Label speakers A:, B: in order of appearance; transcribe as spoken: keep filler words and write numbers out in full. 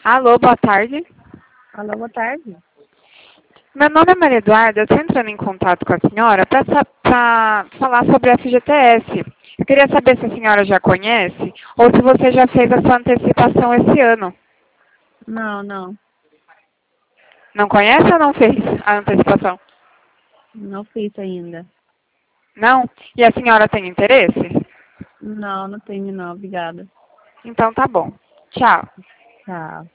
A: Alô, boa tarde.
B: Alô, boa tarde.
A: Meu nome é Maria Eduarda, eu estou entrando em contato com a senhora para falar sobre a F G T S. Eu queria saber se a senhora já conhece ou se você já fez a sua antecipação esse ano.
B: Não, não.
A: Não conhece ou não fez a antecipação?
B: Não fiz ainda.
A: Não? E a senhora tem interesse?
B: Não, não tenho não. Obrigada.
A: Então tá bom. Tchau.
B: Tchau.